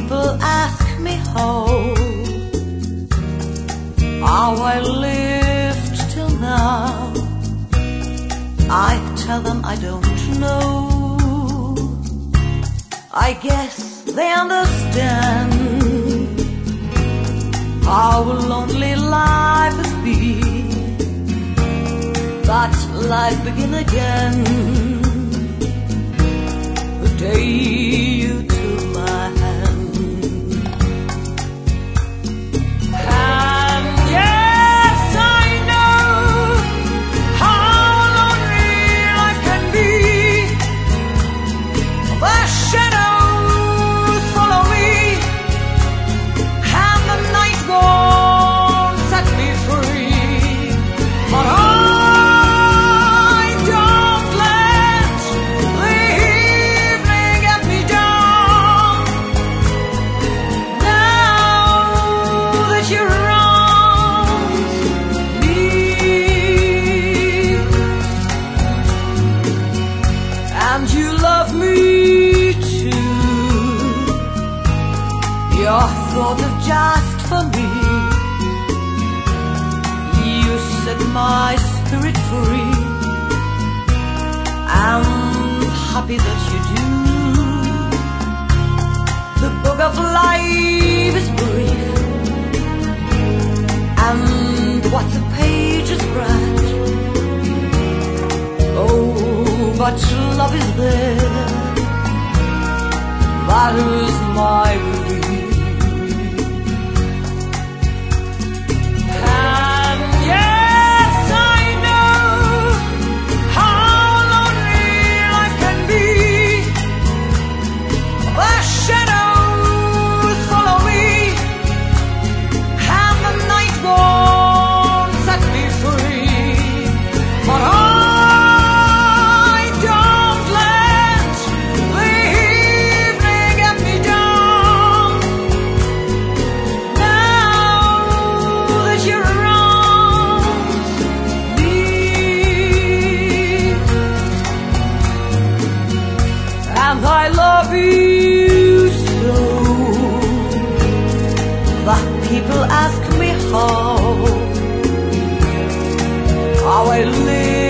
people ask me how I lived till now, I tell them I don't know. I guess they understand how lonely life has been, but life begin again the day you took my hand. And yes, I know how lonely life can be. The shadows follow me, and the night won't set me free. But I don't let the evening get me down. Now that you're around me, and you love me too, your thought of just for me, you set my spirit free. I'm happy that you do. The book of life is brief, and what's a page is bright. Oh, but love is there, that is my relief. And yes, I know how lonely life can be. The shadows follow me, and the night won't set me free. But I don't let the evening get me down. Now that you're around me, and I love you so, the people ask me how I live